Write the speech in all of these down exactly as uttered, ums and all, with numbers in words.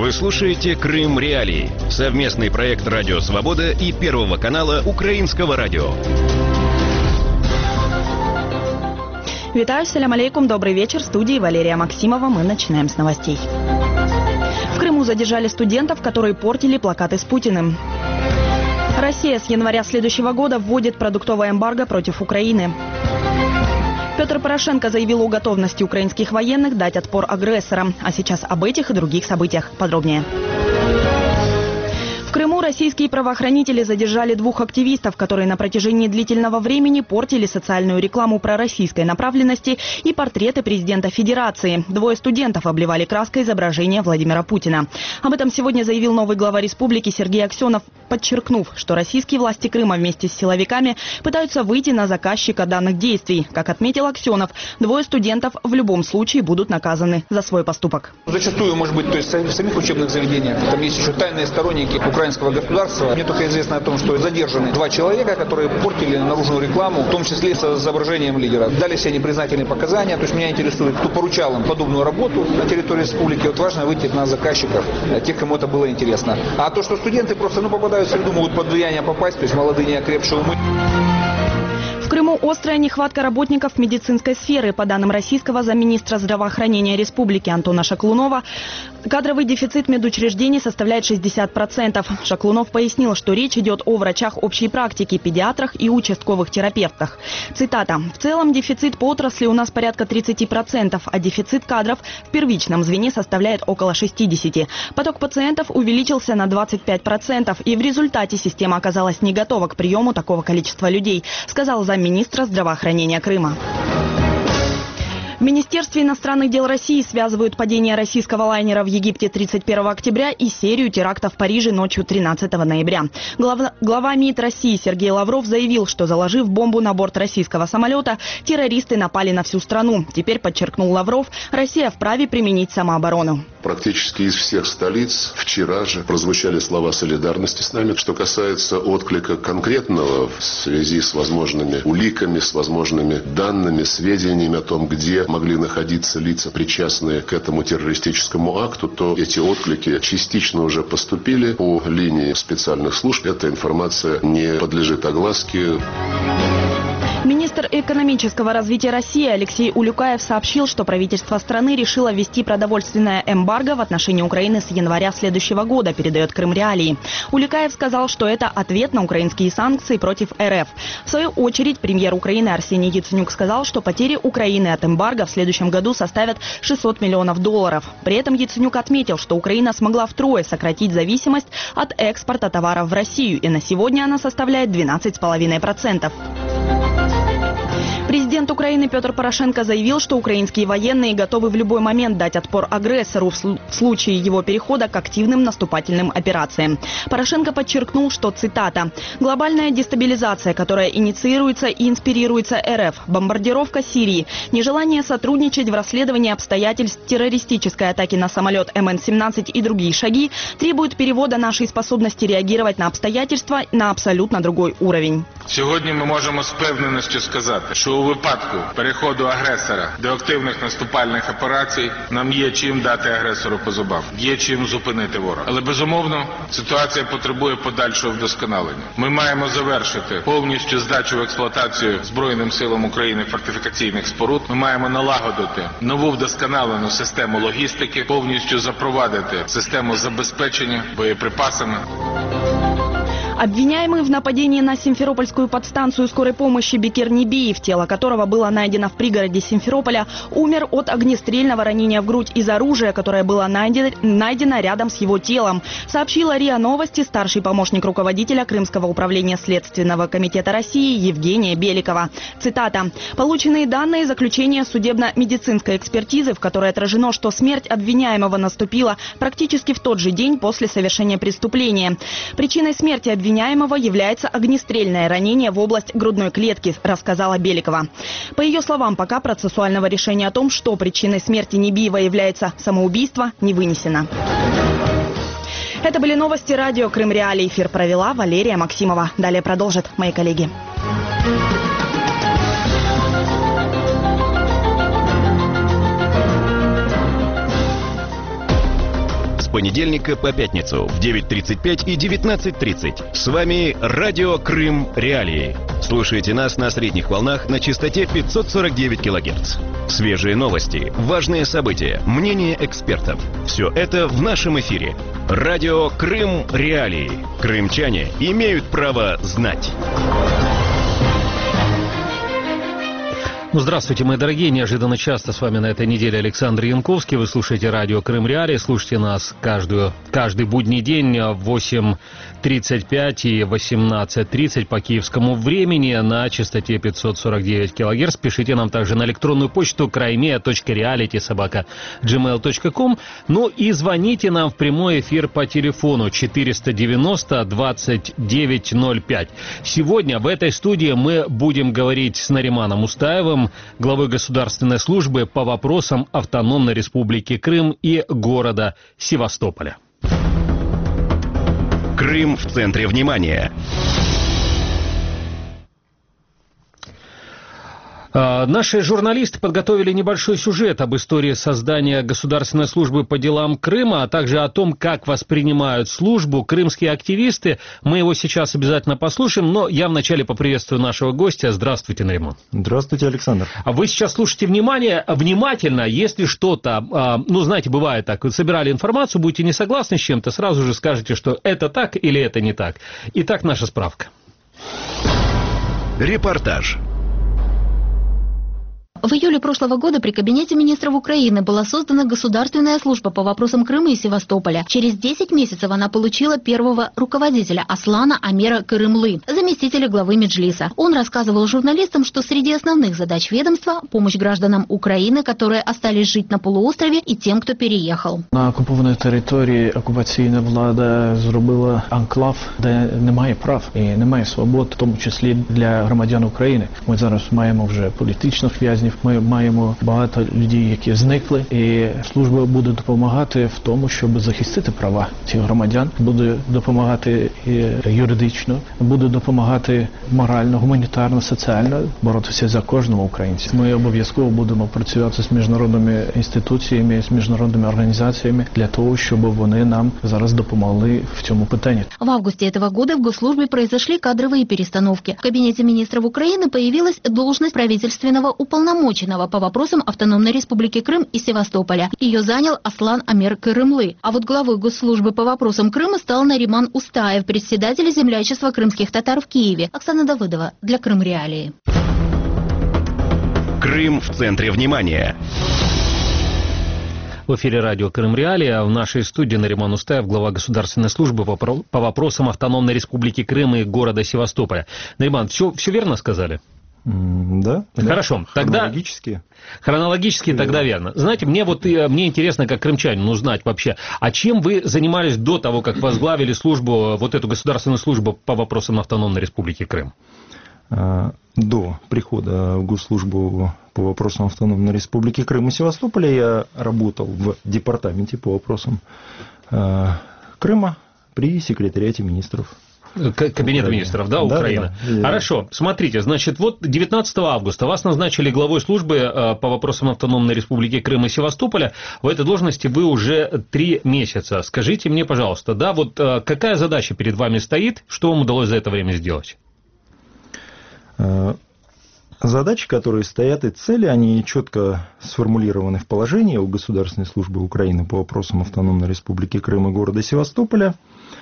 Вы слушаете «Крым Реалии» — совместный проект «Радио Свобода» и Первого канала Украинского радио. Витаю, салям алейкум, добрый вечер. В студии Валерия Максимова. Мы начинаем с новостей. В Крыму задержали студентов, которые портили плакаты с Путиным. Россия с января следующего года вводит продуктовое эмбарго против Украины. Петр Порошенко заявил о готовности украинских военных дать отпор агрессорам. А сейчас об этих и других событиях подробнее. В Крыму российские правоохранители задержали двух активистов, которые на протяжении длительного времени портили социальную рекламу пророссийской направленности и портреты президента Федерации. Двое студентов обливали краской изображение Владимира Путина. Об этом сегодня заявил новый глава республики Сергей Аксенов, подчеркнув, что российские власти Крыма вместе с силовиками пытаются выйти на заказчика данных действий. Как отметил Аксенов, двое студентов в любом случае будут наказаны за свой поступок. Зачастую, может быть, то есть в самих учебных заведениях, там есть еще тайные сторонники украинского государства. Мне только известно о том, что задержаны два человека, которые портили наружную рекламу, в том числе с изображением лидера. Дали все непризнательные показания. То есть меня интересует, кто поручал им подобную работу на территории республики. Вот важно выйти на заказчиков, тех, кому это было интересно. А то, что студенты просто ну, попадают в среду, могут под влияние попасть, то есть молодые неокрепшие умы. В Крыму острая нехватка работников медицинской сферы. По данным российского замминистра здравоохранения республики Антона Шаклунова, кадровый дефицит медучреждений составляет шестьдесят процентов. Шаклунов пояснил, что речь идет о врачах общей практики, педиатрах и участковых терапевтах. Цитата. «В целом дефицит по отрасли у нас порядка тридцати процентов, а дефицит кадров в первичном звене составляет около шестидесяти процентов. Поток пациентов увеличился на двадцать пять процентов, и в результате система оказалась не готова к приему такого количества людей», сказал замминистра здравоохранения Крыма. В Министерстве иностранных дел России связывают падение российского лайнера в Египте тридцать первого октября и серию терактов в Париже ночью тринадцатого ноября. Глава, глава МИД России Сергей Лавров заявил, что, заложив бомбу на борт российского самолета, террористы напали на всю страну. Теперь, подчеркнул Лавров, Россия вправе применить самооборону. Практически из всех столиц вчера же прозвучали слова солидарности с нами. Что касается отклика конкретного в связи с возможными уликами, с возможными данными, сведениями о том, где могли находиться лица, причастные к этому террористическому акту, то эти отклики частично уже поступили по линии специальных служб. Эта информация не подлежит огласке. Министр экономического развития России Алексей Улюкаев сообщил, что правительство страны решило ввести продовольственное эмбарго в отношении Украины с января следующего года, передает Крым Реалии. Улюкаев сказал, что это ответ на украинские санкции против РФ. В свою очередь, премьер Украины Арсений Яценюк сказал, что потери Украины от эмбарго в следующем году составят шестьсот миллионов долларов. При этом Яценюк отметил, что Украина смогла втрое сократить зависимость от экспорта товаров в Россию, и на сегодня она составляет двенадцать целых пять десятых процента. Президент Украины Петр Порошенко заявил, что украинские военные готовы в любой момент дать отпор агрессору в случае его перехода к активным наступательным операциям. Порошенко подчеркнул, что, цитата, «глобальная дестабилизация, которая инициируется и инспирируется РФ, бомбардировка Сирии, нежелание сотрудничать в расследовании обстоятельств террористической атаки на самолет эм эн семнадцать и другие шаги требуют перевода нашей способности реагировать на обстоятельства на абсолютно другой уровень». Сьогодні ми можемо з впевненістю сказати, що у випадку переходу агресора до активних наступальних операцій нам є чим дати агресору по зубам, є чим зупинити ворога. Але, безумовно, ситуація потребує подальшого вдосконалення. Ми маємо завершити повністю здачу в експлуатацію Збройним силам України фортифікаційних споруд. Ми маємо налагодити нову вдосконалену систему логістики, повністю запровадити систему забезпечення боєприпасами. Обвиняемый в нападении на Симферопольскую подстанцию скорой помощи Бекир Небиев, тело которого было найдено в пригороде Симферополя, умер от огнестрельного ранения в грудь из оружия, которое было найдено рядом с его телом, сообщила РИА Новости старший помощник руководителя Крымского управления Следственного комитета России Евгения Беликова. Цитата. «Полученные данные заключения судебно-медицинской экспертизы, в которой отражено, что смерть обвиняемого наступила практически в тот же день после совершения преступления. Причиной смерти обвиняемого обвиняемого является огнестрельное ранение в область грудной клетки, рассказала Беликова. По ее словам, пока процессуального решения о том, что причиной смерти Небиева является самоубийство, не вынесено. Это были новости радио Крым Реалии. Эфир провела Валерия Максимова. Далее продолжат мои коллеги. понедельника по пятницу в девять тридцать пять и девятнадцать тридцать. С вами Радио Крым Реалии. Слушайте нас на средних волнах на частоте пятьсот сорок девять килогерц. Свежие новости, важные события, мнения экспертов. Все это в нашем эфире. Радио Крым Реалии. Крымчане имеют право знать. Ну, здравствуйте, мои дорогие. Неожиданно часто с вами на этой неделе Александр Янковский. Вы слушаете радио Крым Реалии. Слушайте нас каждую, каждый будний день в восемь тридцать пять и восемнадцать тридцать по киевскому времени на частоте пятьсот сорок девять килогерц. Пишите нам также на электронную почту краймея точка реалити собака джимейл точка ком. Ну и звоните нам в прямой эфир по телефону четыреста девяносто двадцать девять ноль пять. Сегодня в этой студии мы будем говорить с Нариманом Устаевым, главой государственной службы по вопросам автономной республики Крым и города Севастополя. Крым в центре внимания. Наши журналисты подготовили небольшой сюжет об истории создания Государственной службы по делам Крыма, а также о том, как воспринимают службу крымские активисты. Мы его сейчас обязательно послушаем, но я вначале поприветствую нашего гостя. Здравствуйте, Нариман. Здравствуйте, Александр. Вы сейчас слушайте внимание, внимательно, если что-то, ну, знаете, бывает так, вы собирали информацию, будете не согласны с чем-то, сразу же скажете, что это так или это не так. Итак, наша справка. Репортаж. В июле прошлого года при Кабинете министров Украины была создана Государственная служба по вопросам Крыма и Севастополя. Через десять месяцев она получила первого руководителя Аслана Амера Кырымлы, заместителя главы Меджлиса. Он рассказывал журналистам, что среди основных задач ведомства – помощь гражданам України, которые остались жить на полуострове, и тем, кто переехал. На окупованій території окупаційна влада зробила анклав, де немає прав і немає свобод, в тому числі для громадян України. Ми зараз маємо вже політичних в'язнів, ми маємо багато людей, які зникли, і служба буде допомагати в тому, щоб захистити права цих громадян, буде допомагати юридично, буде допомагати морально, гуманітарно, соціально боротися за кожного українця. Ми обов'язково будемо працювати з міжнародними інституціями, з міжнародними організаціями для того, щоб вони нам зараз допомогли в цьому питанні. В августе этого года в госслужбе произошли кадровые перестановки. В Кабинете министров Украины появилась должность правительственного уполномоченного по вопросам автономной республики Крым и Севастополя. Ее занял Аслан Амер Кырымлы. А вот главой госслужбы по вопросам Крыма стал Нариман Устаев, председатель землячества крымских татар в Киеве. Оксана Давыдова для Крым Реалии. Крым в центре внимания. В эфире радио Крым Реалии, а в нашей студии Нариман Устаев, глава Государственной службы по, по вопросам автономной республики Крым и города Севастополя. Нариман, все, все верно сказали? Да. Хорошо. Да. Тогда, хронологически. Хронологически Верно. Тогда верно. Знаете, мне вот мне интересно, как крымчанину, узнать вообще, а чем вы занимались до того, как возглавили службу, вот эту государственную службу по вопросам автономной республики Крым? До прихода в госслужбу по вопросам автономной республики Крым и Севастополя я работал в департаменте по вопросам Крыма при секретариате министров. Кабинет министров, да, Украины. Да, да, да. Хорошо, смотрите, значит, вот девятнадцатого августа вас назначили главой службы по вопросам автономной республики Крым и Севастополя. В этой должности вы уже три месяца. Скажите мне, пожалуйста, да, вот какая задача перед вами стоит, что вам удалось за это время сделать? Задачи, которые стоят, и цели, они четко сформулированы в положении у Государственной службы Украины по вопросам автономной республики Крым и города Севастополя.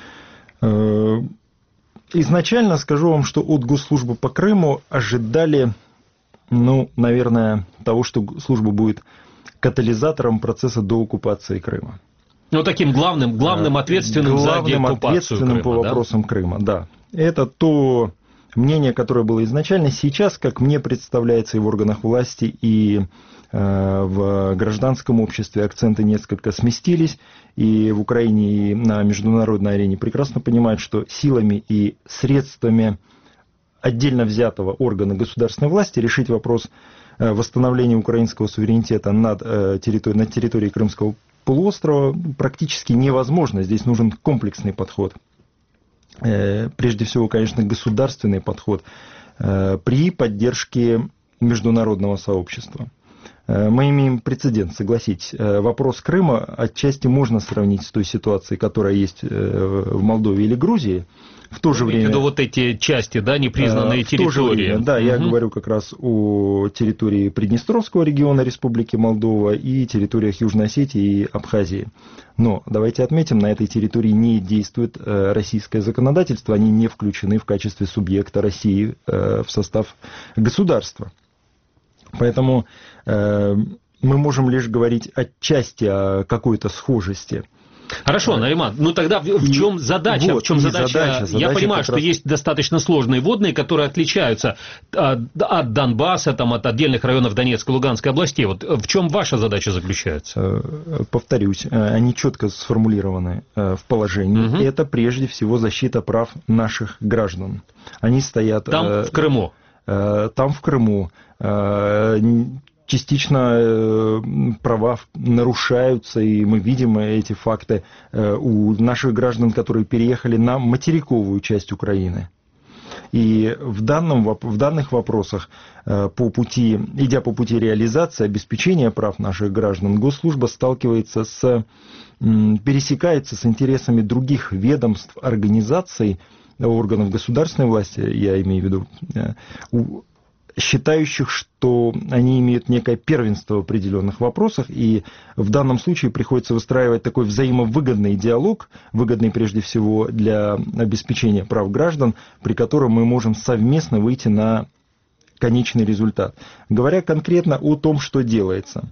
Изначально скажу вам, что от Госслужбы по Крыму ожидали, ну, наверное, того, что служба будет катализатором процесса дооккупации Крыма. Ну, таким главным, главным ответственным главным за деоккупацию ответственным Крыма, по да? вопросам Крыма, да. Это то мнение, которое было изначально. Сейчас, как мне представляется, и в органах власти, и в гражданском обществе акценты несколько сместились, и в Украине, и на международной арене прекрасно понимают, что силами и средствами отдельно взятого органа государственной власти решить вопрос восстановления украинского суверенитета над территорией, над территорией Крымского полуострова практически невозможно. Здесь нужен комплексный подход. Прежде всего, конечно, государственный подход при поддержке международного сообщества. Мы имеем прецедент, согласитесь. Вопрос Крыма отчасти можно сравнить с той ситуацией, которая есть в Молдове или Грузии. В то же время... вот эти части, да, непризнанные в территории. То же время, да, угу. Я говорю как раз о территории Приднестровского региона Республики Молдова и территориях Южной Осетии и Абхазии. Но давайте отметим, на этой территории не действует российское законодательство, они не включены в качестве субъекта России в состав государства. Поэтому э, мы можем лишь говорить отчасти о какой-то схожести. Хорошо, Нариман, ну тогда в, в чем задача? Вот, в чем задача? задача? Задача Я понимаю, что раз... есть достаточно сложные водные, которые отличаются от, от Донбасса, там, от отдельных районов Донецкой и Луганской областей. Вот в чем ваша задача заключается? Повторюсь, они четко сформулированы в положении. Угу. Это прежде всего защита прав наших граждан. Они стоят... Там, в Крыму? Там, в Крыму. Частично права нарушаются, и мы видим эти факты у наших граждан, которые переехали на материковую часть Украины. И в, данном, в данных вопросах, по пути, идя по пути реализации, обеспечения прав наших граждан, госслужба сталкивается с, пересекается с интересами других ведомств, организаций, органов государственной власти, я имею в виду, считающих, что они имеют некое первенство в определенных вопросах, и в данном случае приходится выстраивать такой взаимовыгодный диалог, выгодный прежде всего для обеспечения прав граждан, при котором мы можем совместно выйти на конечный результат. Говоря конкретно о том, что делается.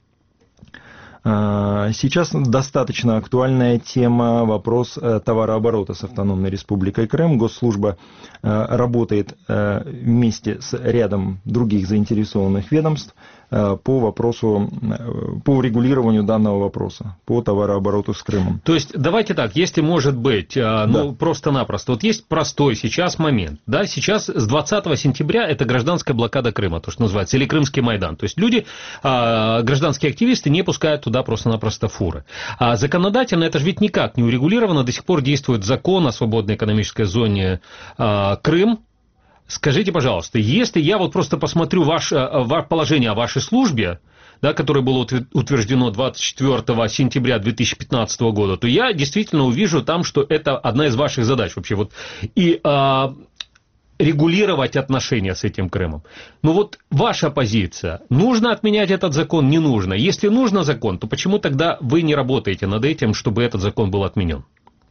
Сейчас достаточно актуальная тема, вопрос товарооборота с Автономной Республикой Крым. Госслужба работает вместе с рядом других заинтересованных ведомств по вопросу, по регулированию данного вопроса, по товарообороту с Крымом. То есть, давайте так, если может быть, ну, да. просто-напросто, вот есть простой сейчас момент, да, сейчас с двадцатого сентября это гражданская блокада Крыма, то, что называется, или Крымский Майдан, то есть люди, гражданские активисты не пускают туда просто-напросто фуры. А законодательно это же ведь никак не урегулировано, до сих пор действует закон о свободной экономической зоне Крым. Скажите, пожалуйста, если я вот просто посмотрю ваше, ваше положение о вашей службе, да, которое было утверждено двадцать четвёртого сентября две тысячи пятнадцатого года, то я действительно увижу там, что это одна из ваших задач вообще. Вот, и а, регулировать отношения с этим Крымом. Ну вот ваша позиция. Нужно отменять этот закон, не нужно. Если нужно закон, то почему тогда вы не работаете над этим, чтобы этот закон был отменен?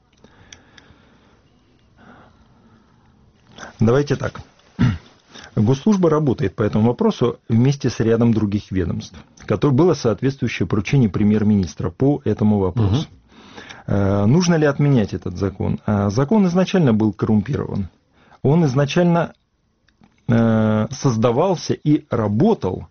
Давайте так. Госслужба работает по этому вопросу вместе с рядом других ведомств, которое было соответствующее поручение премьер-министра по этому вопросу. Угу. Нужно ли отменять этот закон? Закон изначально был коррумпирован. Он изначально создавался и работал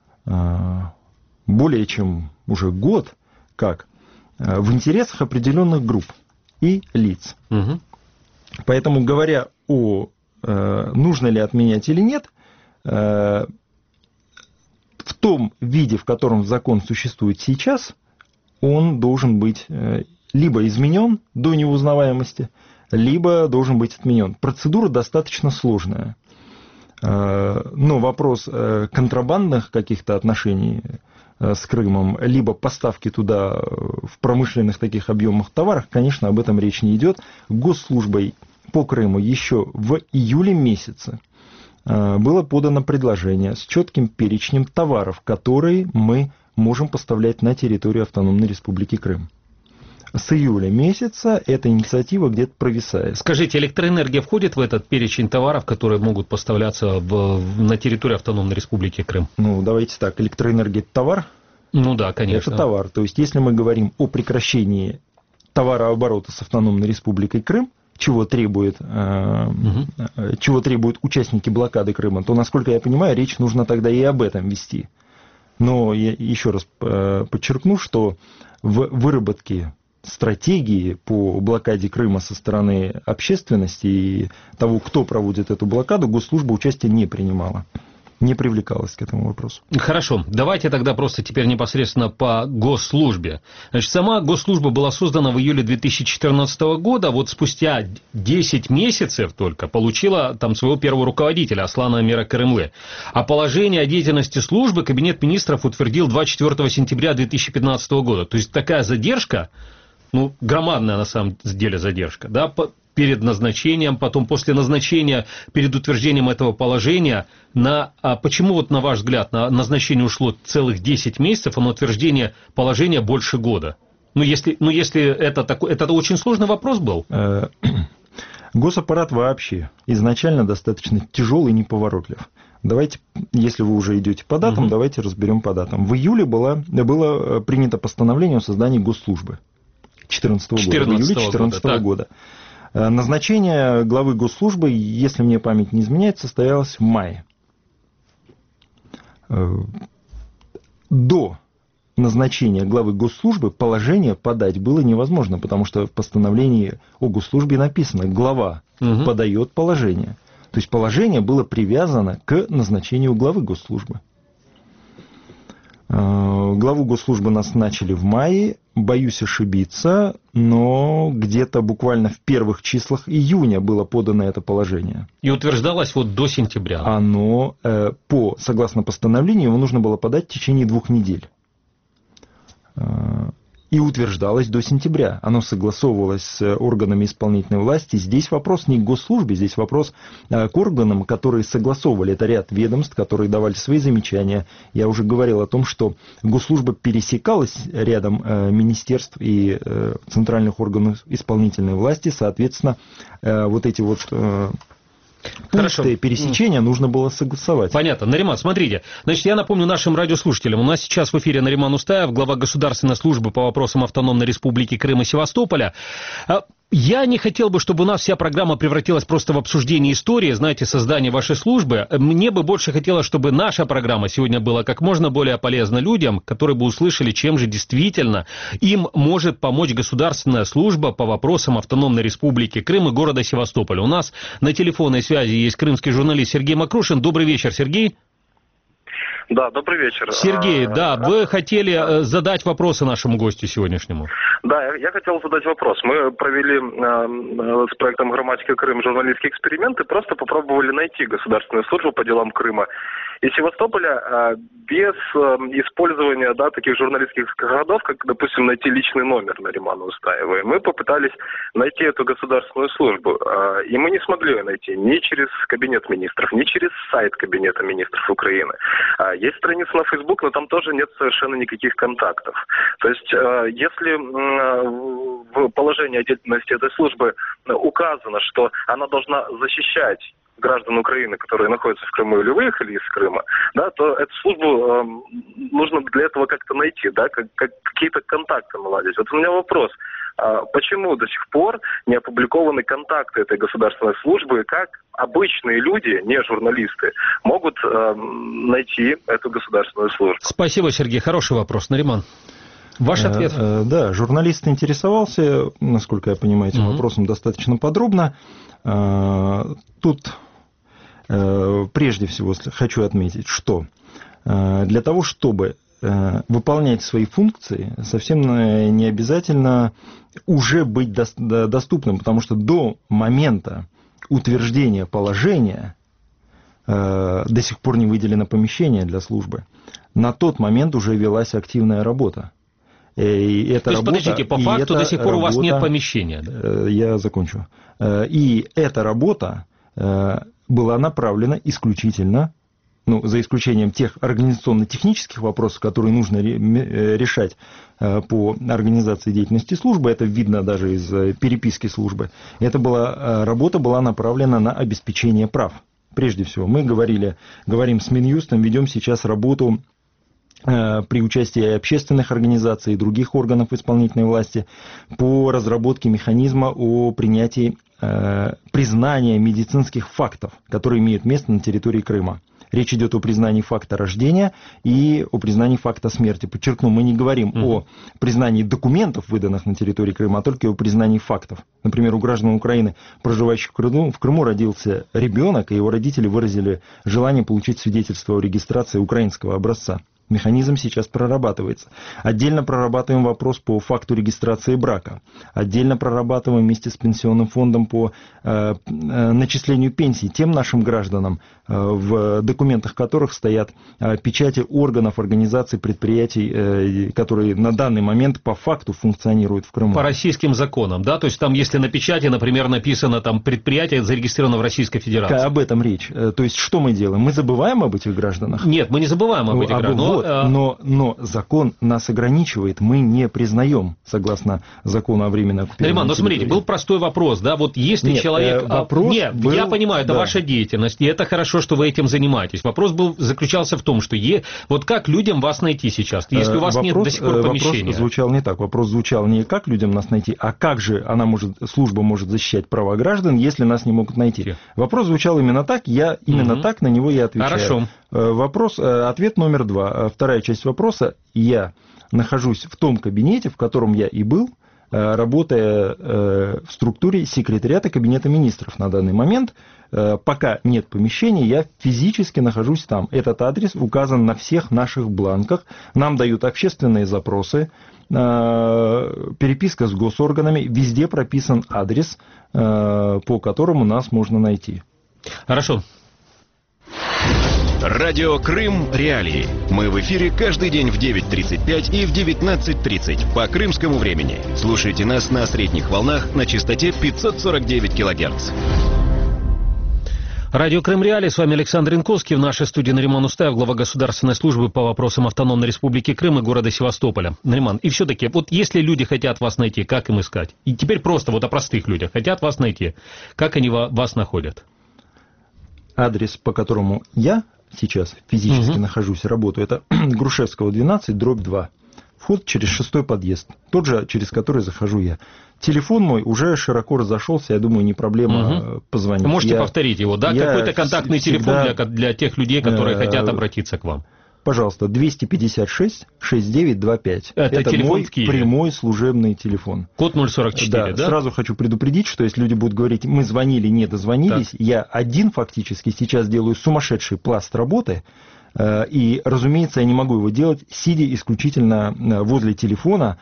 более чем уже год как в интересах определенных групп и лиц. Угу. Поэтому, говоря о нужно ли отменять или нет, в том виде, в котором закон существует сейчас, он должен быть либо изменен до неузнаваемости, либо должен быть отменен. Процедура достаточно сложная. Но вопрос контрабандных каких-то отношений с Крымом, либо поставки туда в промышленных таких объемах товаров, конечно, об этом речь не идет. Госслужбой по Крыму еще в июле месяце было подано предложение с четким перечнем товаров, которые мы можем поставлять на территорию Автономной Республики Крым. С июля месяца эта инициатива где-то провисает. Скажите, электроэнергия входит в этот перечень товаров, которые могут поставляться в, на территорию Автономной Республики Крым? Ну, давайте так, электроэнергия – это товар? Ну да, конечно. Это товар. То есть, если мы говорим о прекращении товарооборота с Автономной Республикой Крым, чего требует, э, угу. чего требуют участники блокады Крыма, то, насколько я понимаю, речь нужно тогда и об этом вести. Но я еще раз подчеркну, что в выработке стратегии по блокаде Крыма со стороны общественности и того, кто проводит эту блокаду, госслужба участия не принимала. не привлекалась к этому вопросу. Хорошо, давайте тогда просто теперь непосредственно по госслужбе. Значит, сама госслужба была создана в июле две тысячи четырнадцатого года, вот спустя десять месяцев только получила там своего первого руководителя, Аслана Амира Карымлы. А положение о деятельности службы Кабинет министров утвердил двадцать четвёртого сентября две тысячи пятнадцатого года. То есть такая задержка, ну, громадная на самом деле задержка, да, по перед назначением, потом после назначения, перед утверждением этого положения, на, а почему, вот на ваш взгляд, на назначение ушло целых десять месяцев, а на утверждение положения больше года? Ну, если, ну, если это такой, это очень сложный вопрос был. Госаппарат вообще изначально достаточно тяжелый и неповоротлив. Давайте, если вы уже идете по датам, угу. давайте разберем по датам. В июле было, было принято постановление о создании госслужбы две тысячи четырнадцатого года. В июле две тысячи четырнадцатого года. Назначение главы госслужбы, если мне память не изменяет, состоялось в мае. До назначения главы госслужбы положение подать было невозможно, потому что в постановлении о госслужбе написано: глава угу. подает положение. То есть положение было привязано к назначению главы госслужбы. Главу госслужбы нас начали в мае, боюсь ошибиться, но где-то буквально в первых числах июня было подано это положение. И утверждалось вот до сентября. Оно, по, согласно постановлению, его нужно было подать в течение двух недель. И утверждалось до сентября. Оно согласовывалось с органами исполнительной власти. Здесь вопрос не к госслужбе, здесь вопрос к органам, которые согласовывали. Это ряд ведомств, которые давали свои замечания. Я уже говорил о том, что госслужба пересекалась рядом министерств и центральных органов исполнительной власти. Соответственно, вот эти вот... Хорошо. Пункты пересечения нужно было согласовать. Понятно. Нариман, смотрите. Значит, я напомню нашим радиослушателям. У нас сейчас в эфире Нариман Устаев, глава Государственной службы по вопросам Автономной Республики Крым и Севастополя. Я не хотел бы, чтобы у нас вся программа превратилась просто в обсуждение истории, знаете, создание вашей службы. Мне бы больше хотелось, чтобы наша программа сегодня была как можно более полезна людям, которые бы услышали, чем же действительно им может помочь государственная служба по вопросам Автономной Республики Крым и города Севастополя. У нас на телефонной связи есть крымский журналист Сергей Макрушин. Добрый вечер, Сергей. Да, добрый вечер. Сергей, да, вы хотели задать вопросы нашему гостю сегодняшнему. Да, я хотел задать вопрос. Мы провели э, с проектом «Грамматика Крым» журналистский эксперимент и просто попробовали найти государственную службу по делам Крыма и Севастополя э, без э, использования, да, таких журналистских городов, как, допустим, найти личный номер Наримана Устаева. И мы попытались найти эту государственную службу, э, и мы не смогли ее найти ни через Кабинет министров, ни через сайт Кабинета министров Украины. Э, есть страница на Facebook, но там тоже нет совершенно никаких контактов. То есть, э, если э, в положении о деятельности этой службы указано, что она должна защищать граждан Украины, которые находятся в Крыму или выехали из Крыма, да, то эту службу э, нужно для этого как-то найти, да, как, как, какие-то контакты наладить. Вот у меня вопрос. А почему до сих пор не опубликованы контакты этой государственной службы, и как обычные люди, не журналисты, могут э, найти эту государственную службу? Спасибо, Сергей. Хороший вопрос. Нариман, ваш ответ? Да, журналист интересовался, насколько я понимаю, этим mm-hmm. вопросом достаточно подробно. Тут прежде всего хочу отметить, что для того, чтобы выполнять свои функции, совсем не обязательно уже быть доступным, потому что до момента утверждения положения до сих пор не выделено помещение для службы. На тот момент уже велась активная работа. И эта То есть, работа, подождите, по факту до сих пор работа, у вас нет помещения? Да? Я закончу. И эта работа была направлена исключительно, ну, за исключением тех организационно-технических вопросов, которые нужно решать по организации деятельности службы, это видно даже из переписки службы, эта была, работа была направлена на обеспечение прав. Прежде всего, мы говорили, говорим с Минюстом, ведем сейчас работу при участии общественных организаций и других органов исполнительной власти по разработке механизма о принятии э, признания медицинских фактов, которые имеют место на территории Крыма. Речь идет о признании факта рождения и о признании факта смерти. Подчеркну, мы не говорим mm-hmm. о признании документов, выданных на территории Крыма, а только о признании фактов. Например, у граждан Украины, проживающих в Крыму, в Крыму родился ребенок, и его родители выразили желание получить свидетельство о регистрации украинского образца. Механизм сейчас прорабатывается. Отдельно прорабатываем вопрос по факту регистрации брака. Отдельно прорабатываем вместе с Пенсионным фондом по э, э, начислению пенсий тем нашим гражданам, э, в документах которых стоят э, печати органов, организаций, предприятий, э, которые на данный момент по факту функционируют в Крыму. По российским законам, да? То есть там, если на печати, например, написано там предприятие зарегистрировано в Российской Федерации. Об этом речь. То есть что мы делаем? Мы забываем об этих гражданах? Нет, мы не забываем об этих гражданах. Вот, но, но закон нас ограничивает, мы не признаем, согласно закону о временной оккупированной Нариман, ну смотрите, был простой вопрос, да, вот если Нет, человек... Вопрос Нет, был... я понимаю, это да. ваша деятельность, и это хорошо, что вы этим занимаетесь. Вопрос был, заключался в том, что е... вот как людям вас найти сейчас, если у вас вопрос, нет до сих пор помещения? Вопрос звучал не так, вопрос звучал не как людям нас найти, а как же она может, служба может защищать права граждан, если нас не могут найти. Вопрос звучал именно так, я именно угу. так на него и отвечаю. Хорошо. Вопрос, ответ номер два, вторая часть вопроса. Я нахожусь в том кабинете, в котором я и был, работая в структуре секретариата Кабинета министров на данный момент. Пока нет помещения, я физически нахожусь там. Этот адрес указан на всех наших бланках. Нам дают общественные запросы, переписка с госорганами. Везде прописан адрес, по которому нас можно найти. Хорошо. Радио Крым Реалии. Мы в эфире каждый день в девять тридцать пять и в девятнадцать тридцать по крымскому времени. Слушайте нас на средних волнах на частоте пятьсот сорок девять килогерц. Радио Крым Реалии, с вами Александр Янковский. В нашей студии Нариман Устаев, глава Государственной службы по вопросам Автономной Республики Крым и города Севастополя. Нариман, и все-таки, вот если люди хотят вас найти, как им искать? И теперь просто вот о простых людях. Хотят вас найти, как они вас находят? Адрес, по которому я сейчас физически угу. нахожусь, работаю, это Грушевского, двенадцать, дробь два. Вход через шестой подъезд, тот же, через который захожу я. Телефон мой уже широко разошелся, я думаю, не проблема угу. позвонить. Можете я, повторить его, да? Какой-то контактный всегда, телефон для, для тех людей, которые э, хотят обратиться к вам. Пожалуйста, двести пятьдесят шесть шестьдесят девять двадцать пять. Это, это телефон мой в Киеве. Прямой служебный телефон. Код ноль сорок четыре, да, да? Сразу хочу предупредить, что если люди будут говорить, мы звонили, не дозвонились, так. я один фактически сейчас делаю сумасшедший пласт работы, и, разумеется, я не могу его делать, сидя исключительно возле телефона,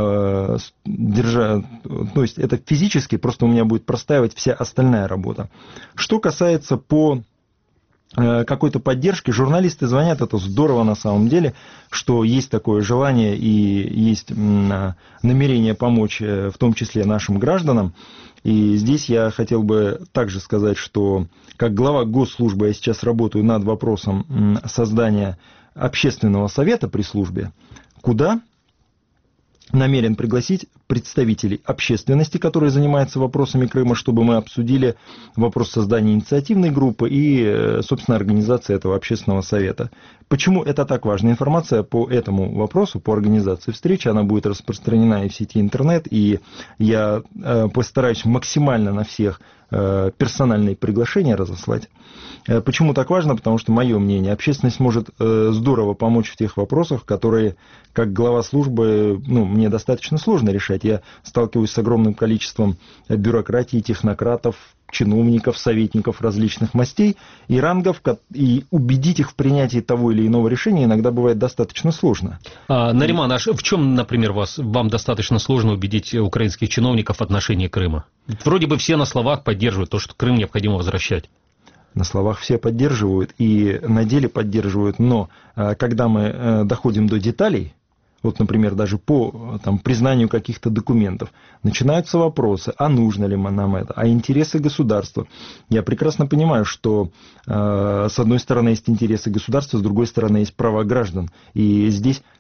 держа, то есть это физически, просто у меня будет простаивать вся остальная работа. Что касается по какой-то поддержки, журналисты звонят, это здорово на самом деле, что есть такое желание и есть намерение помочь, в том числе нашим гражданам. И здесь я хотел бы также сказать, что как глава госслужбы я сейчас работаю над вопросом создания общественного совета при службе, куда намерен пригласить представителей общественности, которые занимаются вопросами Крыма, чтобы мы обсудили вопрос создания инициативной группы и, собственно, организации этого общественного совета. Почему это так важно? Информация по этому вопросу, по организации встречи, она будет распространена и в сети интернет, и я постараюсь максимально на всех персональные приглашения разослать. Почему так важно? Потому что, мое мнение, общественность может здорово помочь в тех вопросах, которые, как глава службы, ну, мне достаточно сложно решать. Я сталкиваюсь с огромным количеством бюрократии, технократов, чиновников, советников различных мастей и рангов, и убедить их в принятии того или иного решения иногда бывает достаточно сложно. А, Нариман, а в чем, например, вас, вам достаточно сложно убедить украинских чиновников в отношении Крыма? Вроде бы все на словах поддерживают то, что Крым необходимо возвращать. На словах все поддерживают и на деле поддерживают, но когда мы доходим до деталей, вот, например, даже по там, признанию каких-то документов, начинаются вопросы, а нужно ли нам это, а интересы государства. Я прекрасно понимаю, что э, с одной стороны есть интересы государства, с другой стороны есть права граждан. И здесь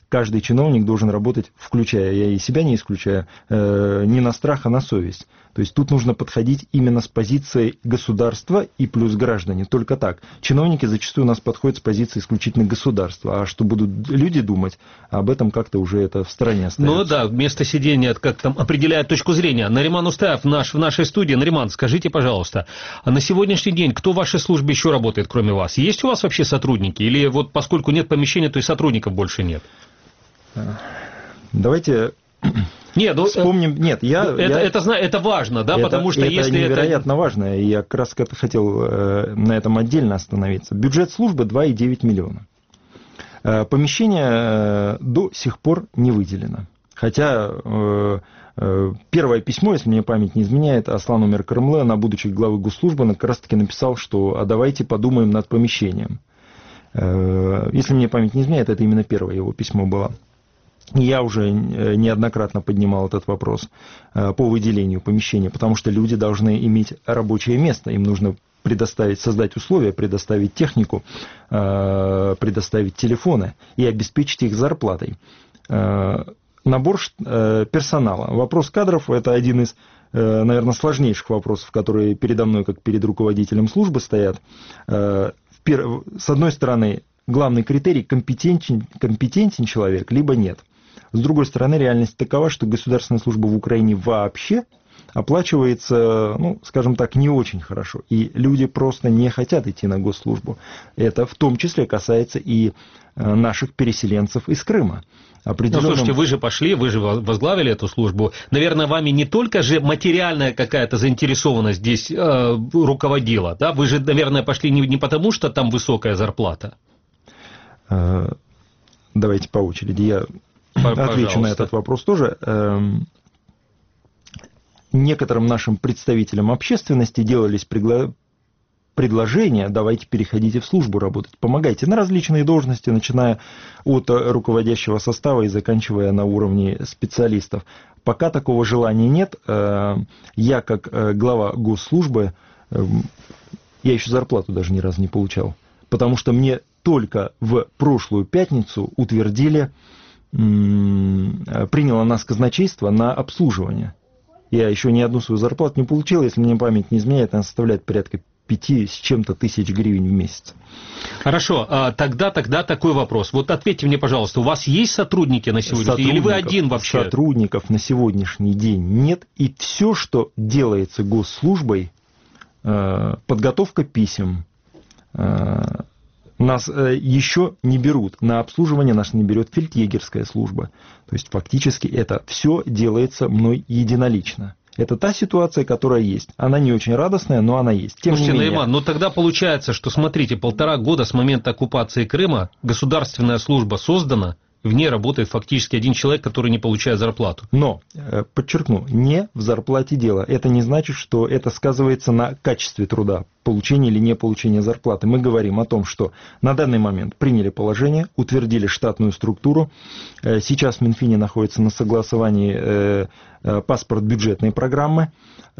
каждый чиновник должен работать, включая, я и себя не исключаю, не на страх, а на совесть. То есть тут нужно подходить именно с позиции государства и плюс граждане. Только так. Чиновники зачастую у нас подходят с позиции исключительно государства. А что будут люди думать, об этом как-то уже это в стороне остается. Ну да, место сидения как там определяет точку зрения. Нариман Устаев наш, в нашей студии. Нариман, скажите, пожалуйста, а на сегодняшний день кто в вашей службе еще работает, кроме вас? Есть у вас вообще сотрудники? Или вот поскольку нет помещения, то и сотрудников больше нет? Давайте... Нет, ну, вспомним. Нет, я, это, я, это, это, это важно, да, это, потому что это если невероятно это... важно, и я как раз хотел э, на этом отдельно остановиться. Бюджет службы два и девять миллиона. Э, помещение э, до сих пор не выделено. Хотя э, э, первое письмо, если мне память не изменяет, Аслан Умер Карымлы, на будучи главы госслужбы, как раз таки написал, что а давайте подумаем над помещением. Э, если мне память не изменяет, это именно первое его письмо было. Я уже неоднократно поднимал этот вопрос по выделению помещения, потому что люди должны иметь рабочее место, им нужно предоставить, создать условия, предоставить технику, предоставить телефоны и обеспечить их зарплатой. Набор персонала. Вопрос кадров – это один из, наверное, сложнейших вопросов, которые передо мной, как перед руководителем службы, стоят. С одной стороны, главный критерий – компетентен, компетентен человек, либо нет. С другой стороны, реальность такова, что государственная служба в Украине вообще оплачивается, ну, скажем так, не очень хорошо. И люди просто не хотят идти на госслужбу. Это в том числе касается и наших переселенцев из Крыма. Определенным... Ну, слушайте, вы же пошли, вы же возглавили эту службу. Наверное, вами не только же материальная какая-то заинтересованность здесь э, руководила, да? Вы же, наверное, пошли не, не потому, что там высокая зарплата. Давайте по очереди. Я Пожалуйста. Отвечу на этот вопрос тоже. Некоторым нашим представителям общественности делались пригла... предложения, давайте переходите в службу работать, помогайте на различные должности, начиная от руководящего состава и заканчивая на уровне специалистов. Пока такого желания нет, я как глава госслужбы, я еще зарплату даже ни разу не получал, потому что мне только в прошлую пятницу утвердили, приняло нас казначейство на обслуживание. Я еще ни одну свою зарплату не получил, если мне память не изменяет, она составляет порядка пяти с чем-то тысяч гривен в месяц. Хорошо, тогда, тогда такой вопрос. Вот ответьте мне, пожалуйста, у вас есть сотрудники на сегодня? Или вы один вообще? Сотрудников на сегодняшний день нет. И все, что делается госслужбой, подготовка писем, нас еще не берут, на обслуживание нас не берет фельдъегерская служба. То есть фактически это все делается мной единолично. Это та ситуация, которая есть. Она не очень радостная, но она есть. Тем Слушайте, не менее... Нариман, ну тогда получается, что, смотрите, полтора года с момента оккупации Крыма государственная служба создана, в ней работает фактически один человек, который не получает зарплату. Но, подчеркну, не в зарплате дело. Это не значит, что это сказывается на качестве труда, получение или не получение зарплаты. Мы говорим о том, что на данный момент приняли положение, утвердили штатную структуру. Сейчас в Минфине находится на согласовании паспорт бюджетной программы.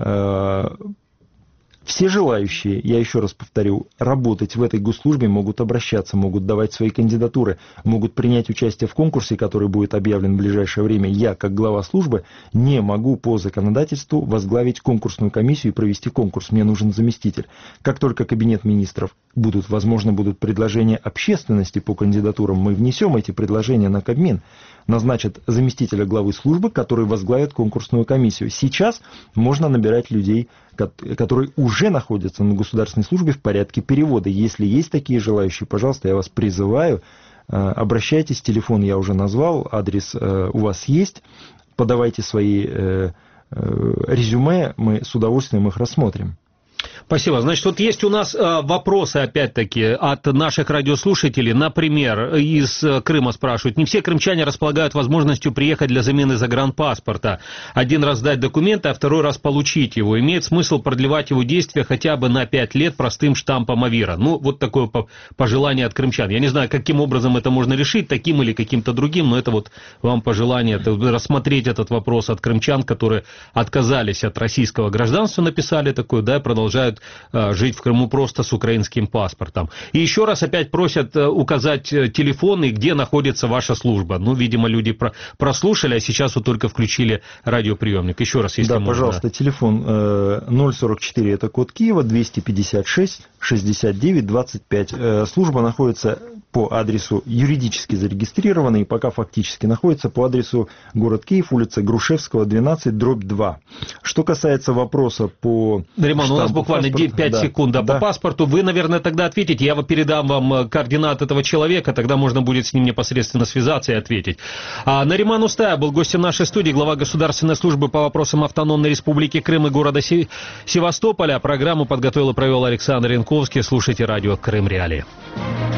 Все желающие, я еще раз повторю, работать в этой госслужбе могут обращаться, могут давать свои кандидатуры, могут принять участие в конкурсе, который будет объявлен в ближайшее время. Я, как глава службы, не могу по законодательству возглавить конкурсную комиссию и провести конкурс. Мне нужен заместитель. Как только кабинет министров будут, возможно, будут предложения общественности по кандидатурам, мы внесем эти предложения на Кабмин, назначат заместителя главы службы, который возглавит конкурсную комиссию. Сейчас можно набирать людей, которые уже находятся на государственной службе в порядке перевода. Если есть такие желающие, пожалуйста, я вас призываю, обращайтесь, телефон я уже назвал, адрес у вас есть, подавайте свои резюме, мы с удовольствием их рассмотрим. Спасибо. Значит, вот есть у нас э, вопросы, опять-таки, от наших радиослушателей. Например, из Крыма спрашивают. Не все крымчане располагают возможностью приехать для замены загранпаспорта. Один раз сдать документы, а второй раз получить его. Имеет смысл продлевать его действие хотя бы на пять лет простым штампом АВИРа. Ну, вот такое пожелание от крымчан. Я не знаю, каким образом это можно решить, таким или каким-то другим, но это вот вам пожелание это, рассмотреть этот вопрос от крымчан, которые отказались от российского гражданства, написали такое, да, и продолжают желают э, жить в Крыму просто с украинским паспортом. И еще раз опять просят э, указать э, телефон и где находится ваша служба. Ну, видимо, люди про прослушали, а сейчас вот только включили радиоприемник. Еще раз, если да, можно. Пожалуйста, телефон э, ноль сорок четыре, это код Киева, двести пятьдесят шесть шестьдесят девять двадцать пять. Э, служба находится по адресу юридически зарегистрированной, и пока фактически находится по адресу город Киев, улица Грушевского, двенадцать, дробь два. Что касается вопроса по Риман, у нас буквально пять да, секунд да, да. по паспорту. Вы, наверное, тогда ответите. Я передам вам координаты этого человека, тогда можно будет с ним непосредственно связаться и ответить. А Нариман Устая был гостем нашей студии, глава Государственной службы по вопросам Автономной Республики Крым и города Севастополя. Программу подготовил и провел Александр Янковский. Слушайте радио Крым Реалии.